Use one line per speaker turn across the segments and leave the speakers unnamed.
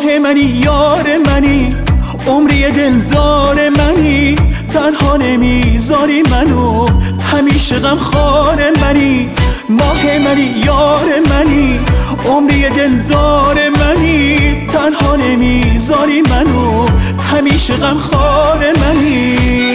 ماه منی، یار منی، عمری دلدار منی، تنها نمیذاری منو، همیشه غمخوار منی. ماه منی، یار منی، عمری دلدار منی، تنها نمیذاری منو، همیشه غمخوار منی.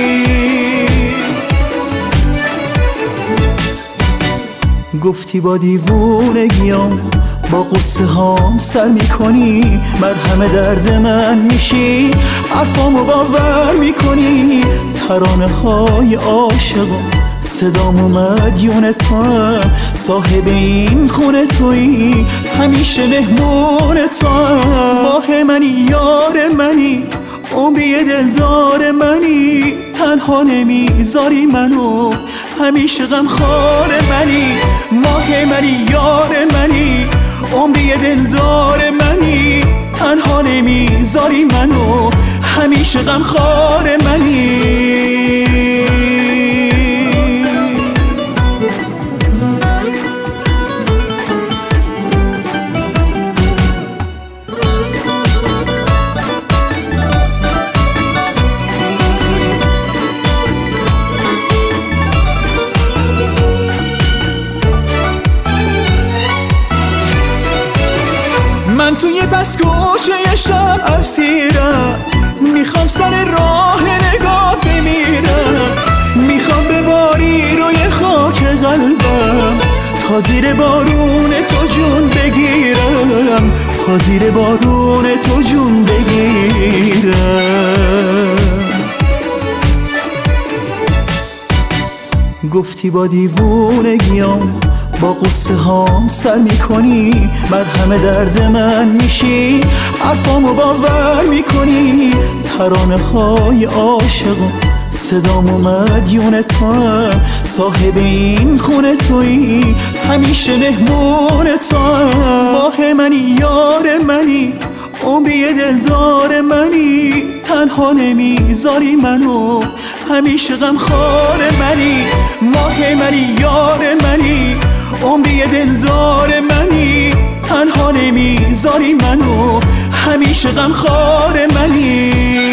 گفتی با دیوونگیام با قصه هام سر میکنی، مرهم درد من میشی، حرفامو باور میکنی. ترانه های عاشقم صدام و مدیون تو هم، صاحب این خونه تویی، همیشه مهمون تو هم. ماه منی، یار منی، عمری دلدار منی، تنها نمیذاری منو، همیشه غمخوار منی. ماه منی، یار منی، عمری دلدار منی، تنها نمیذاری منو، همیشه غمخوار منی. من توی پس کوچه شب اسیرم، میخوام سر راه نگاه بمیرم، میخوام بباری روی خاک قلبم، تا زیر بارون تو جون بگیرم، تا زیر بارون تو جون بگیرم. گفتی با دیوونگیام با قصه هام سر میکنی، مرهم درد من میشی، حرفامو باور میکنی. ترانه های عاشقم صدام و مدیون تو هم، صاحب این خونه تویی، همیشه مهمون تو هم. ماه منی، یار منی، عمری دلدار منی، تنها نمیذاری منو، همیشه غمخوار منی. ماه منی، یار منی، عمری دلدار منی، تنها نمیذاری منو، همیشه غمخوار منی.